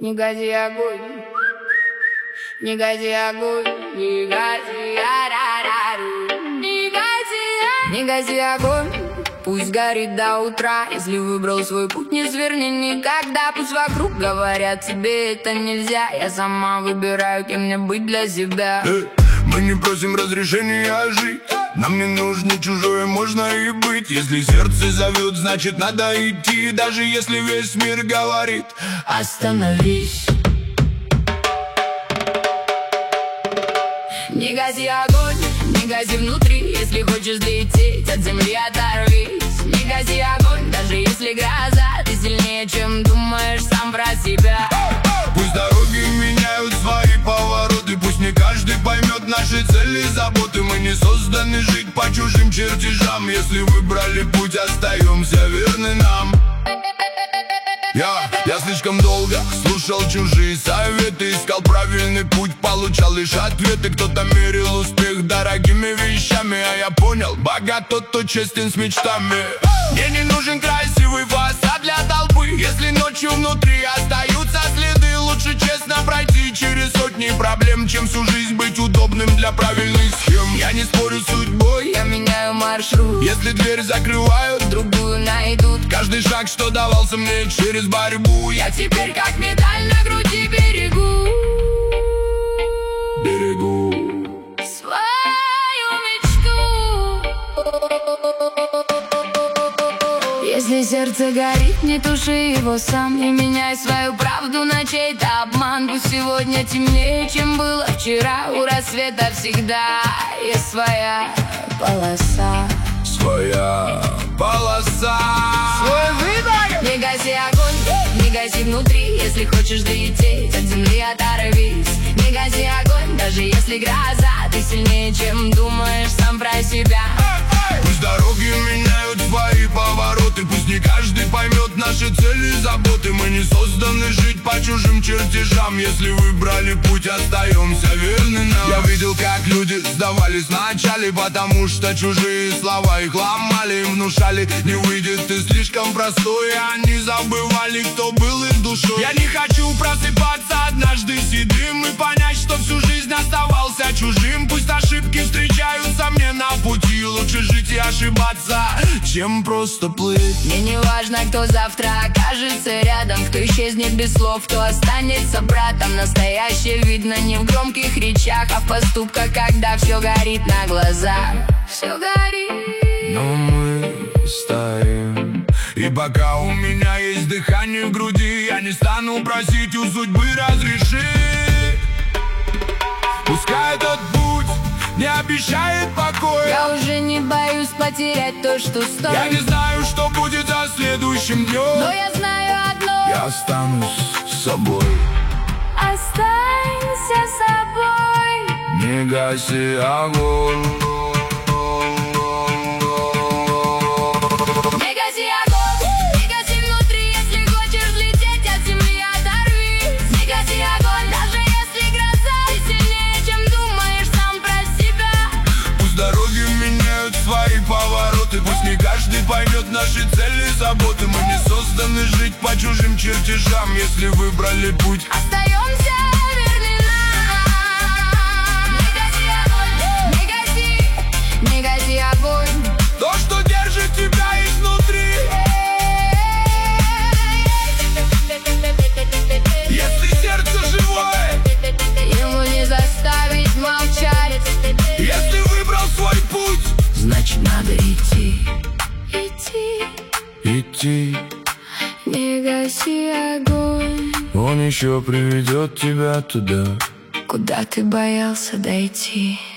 Не гаси огонь, не гаси огонь, не гаси, не гаси огонь. Пусть горит до утра. Если выбрал свой путь, не сверни никогда. Пусть вокруг говорят, тебе это нельзя. Я сама выбираю, кем мне быть для себя. Мы не просим разрешения жить. Нам не нужно чужое, можно и быть. Если сердце зовет, значит надо идти. Даже если весь мир говорит: остановись. Не гаси огонь, не гаси внутри. Если хочешь лететь, от земли оторвись. Не гаси огонь, даже если гроза. Ты сильнее, чем думаешь сам про себя. Пусть дороги меняют свои повороты. Пусть не каждый поймет наши цели и заботы. Мы не созданы жить по чужим чертежам. Если выбрали путь, остаемся верны нам. Я слишком долго слушал чужие советы, искал правильный путь, получал лишь ответы. Кто-то мерил успех дорогими вещами, а я понял: богат тот, кто честен с мечтами. Мне не нужен красивый фасад для толпы. Если ночью внутри остаются следы, лучше честно пройти через сотни проблем, чем всю жизнь быть удобным для правильных схем. Я не спорю с судьбой, я меняю маршрут. Если дверь закрывают, другую найдут. Каждый шаг, что давался мне через борьбу, я теперь как медаль на груди берегу. Свою мечту. Если сердце горит, не туши его сам. Не меняй свою правду на чей-то обман. Пусть сегодня темнее, чем было вчера. У рассвета всегда есть своя полоса. Своя полоса. Свой выбор. Не гаси огонь, не гаси внутри. Если хочешь долететь, от земли оторвись. Не гаси огонь, даже если гроза. Ты сильнее, чем думаешь сам про себя. Пусть дороги меняют свои повороты. Пусть не каждый поймет наши цели и заботы. Мы не созданы жить по чужим чертежам. Если выбрали путь, остаемся верны нам. Я видел, как люди сдавались вначале, потому что чужие слова их ломали. Им внушали: не выйдет, ты слишком простой. И они забывали, кто был их душой. Я не хочу просыпаться однажды седым и понять, что всю жизнь оставался чужим. Пусть ошибки встречаются мне на пути. Лучше жить и ошибаться, чем просто плыть. Мне не важно, кто завтра окажется рядом, кто исчезнет без слов, кто останется братом. Настоящее видно не в громких речах, а в поступках, когда все горит на глазах. Все горит. Но мы стоим. И пока у меня есть дыхание в груди, я не стану просить у судьбы разрешить. Пускай этот путь не обещает покоя. Я уже не боюсь потерять то, что стоит. Я не знаю, что будет за следующим днем, но я знаю одно: я останусь с собой. Останься собой. Не гаси огонь. Не гаси огонь, не гаси внутри. Если хочешь лететь, от земли оторвись. Не гаси огонь, даже если гроза. Ты сильнее, чем думаешь сам про себя. Пусть дороги меняют свои повороты. Пусть не каждый поймет наши цели и заботы. Мы не созданы жить по чужим чертежам. Если выбрали путь, остаемся верны нам. Не гаси огонь, не гаси, не гаси огонь. То, что держит тебя изнутри. Если сердце живое, ему не заставить молчать. если выбрал свой путь, значит надо идти. Идти, идти. не гаси огонь. Он еще приведет тебя туда, куда ты боялся дойти.